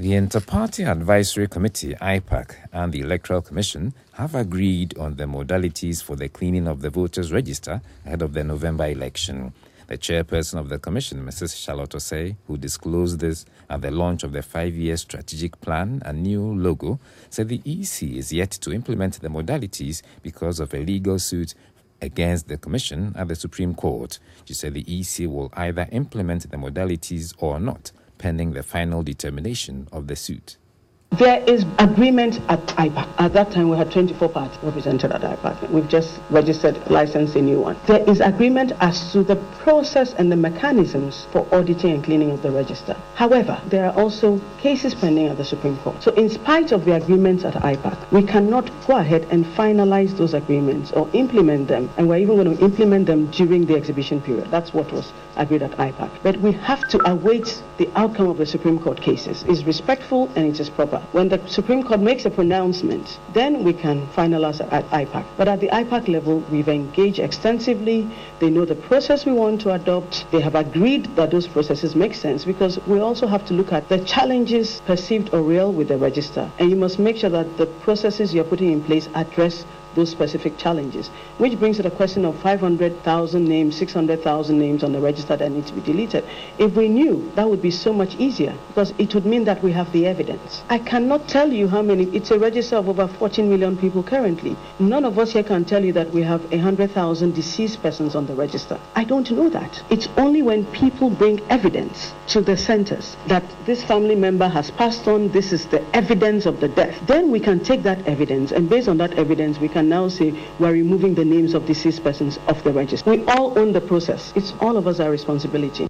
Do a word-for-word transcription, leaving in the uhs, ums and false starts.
The Inter-Party Advisory Committee, I PAC, and the Electoral Commission have agreed on the modalities for the cleaning of the voters' register ahead of the November election. The chairperson of the commission, Missus Charlotte Osei, who disclosed this at the launch of the five-year strategic plan and new logo, said the E C is yet to implement the modalities because of a legal suit against the commission at the Supreme Court. She said the E C will either implement the modalities or not, pending the final determination of the suit. There is agreement at I PAC. At that time, we had twenty-four parties represented at I PAC. We've just registered, licensed a new one. There is agreement as to the process and the mechanisms for auditing and cleaning of the register. However, there are also cases pending at the Supreme Court. So in spite of the agreements at I PAC, we cannot go ahead and finalize those agreements or implement them. And we're even going to implement them during the exhibition period. That's what was agreed at I PAC. But we have to await the outcome of the Supreme Court cases. It's respectful and it is proper. When the Supreme Court makes a pronouncement, then we can finalize at I PAC. But at the I PAC level, we've engaged extensively. They know the process we want to adopt. They have agreed that those processes make sense, because we also have to look at the challenges, perceived or real, with the register. And you must make sure that the processes you're putting in place address those specific challenges, which brings to the question of five hundred thousand names, six hundred thousand names on the register that need to be deleted. If we knew, that would be so much easier, because it would mean that we have the evidence. I cannot tell you how many. It's a register of over fourteen million people currently. None of us here can tell you that we have one hundred thousand deceased persons on the register. I don't know that. It's only when people bring evidence to the centers that this family member has passed on, this is the evidence of the death, then we can take that evidence, and based on that evidence, we can now say we're removing the names of deceased persons off the register. We all own the process. It's all of us our responsibility.